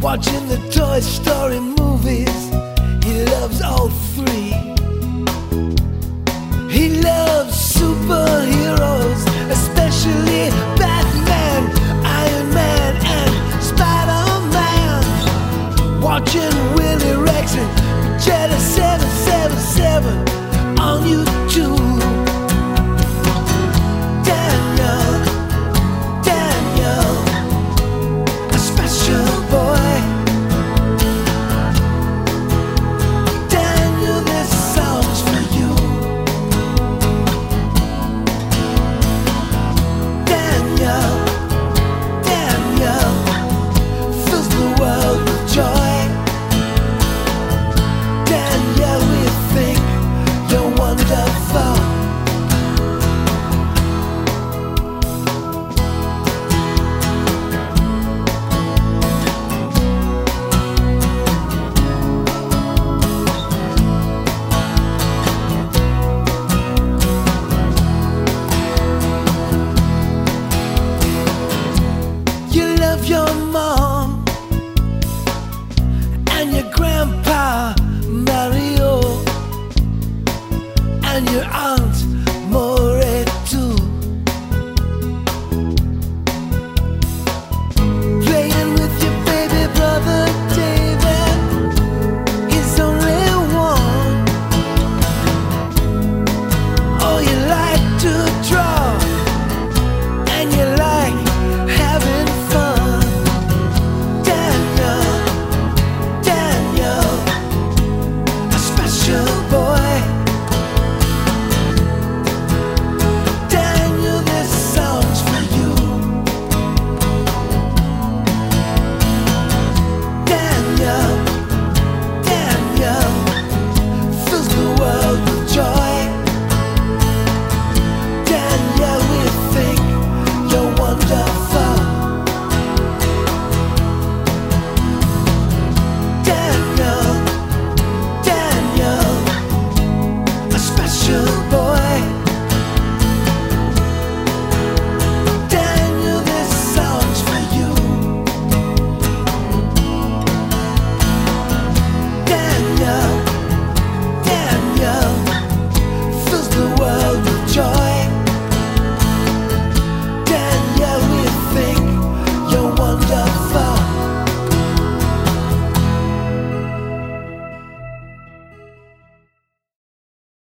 watching the Toy Story movies. He loves all three. He loves superheroes, especially Batman, Iron Man, and Spider-Man. Watching Willie Rex and Jedi 777 on YouTube. Daniel, a special boy. Daniel, this song's for you. Daniel fills the world with joy. Daniel, we think you're wonderful. You love your mom and your grandpa Mario and your aunt